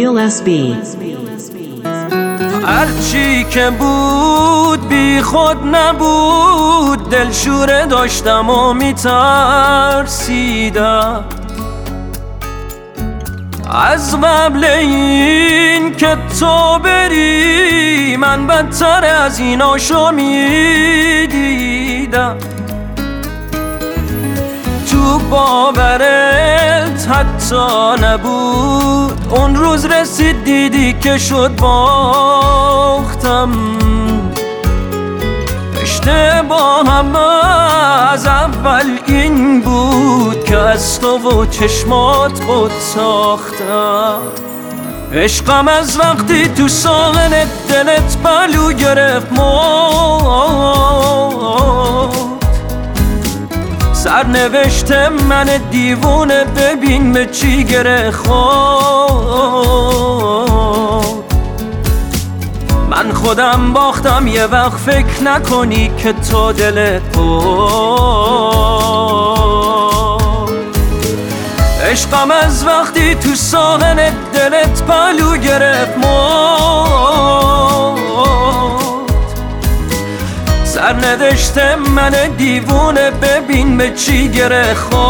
Real SB. هرچی که بود بی خود نبود، دلشوره داشتم و میترسیدم از قبل این که تو بری، من بدتر از ایناشو میدیدم. تو باورت حتی نبود، اون روز رسید دیدی که شد باختم. اشتباهم از اول این بود که از تو و چشمات خود ساختم. عشقم از وقتی تو ساغن دلت پلو گرفت سرنوشت من دیوونه ببین به چی گره خورد. من خودم باختم، یه وقت فکر نکنی که تو دلت بود. عشقم از وقتی تو ساغن دلت پلو گرفت سرنوشت من دیوونه ببین به چی گره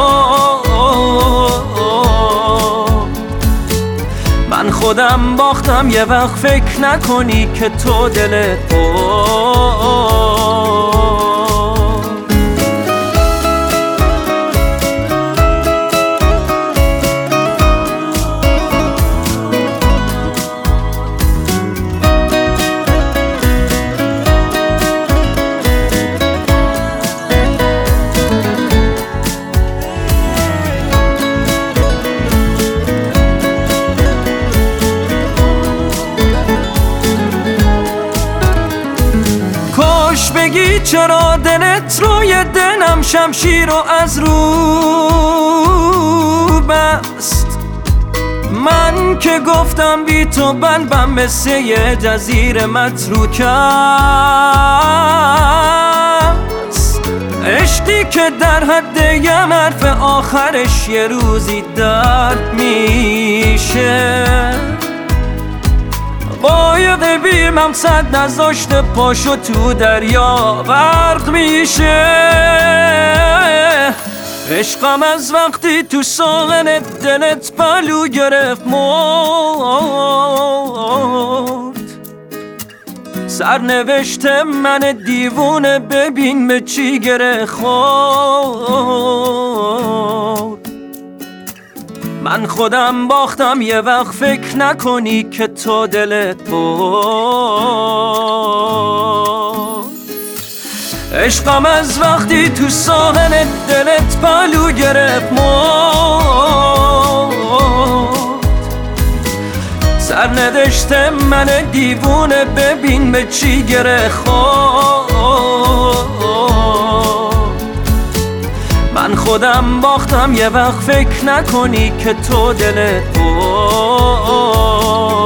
خورد. من خودم باختم، یه وقت فکر نکنی که تو دلت بود. بگی چرا دلت روی دلم شمشیر رو از رو بست. من که گفتم بی تو بلبم مثل یه جزیره متروک است. عشقی که در حد یه حرف آخرش یه روزی درد میشه. قایق بیمم صد نذاشته پاشو تو دریا غرق میشه. عشقم از وقتی تو ساغن دلت پلو گرفت سرنوشت من دیوونه ببین به چی گره خورد. من خودم باختم، یه وقت فکر نکنی که تو دلت بود. عشقم از وقتی تو ساغن دلت پلو گرفت سرنوشت من دیوونه ببین به چی گره خورد. من خودم باختم، یه وقت فکر نکنی که تو دلت بود.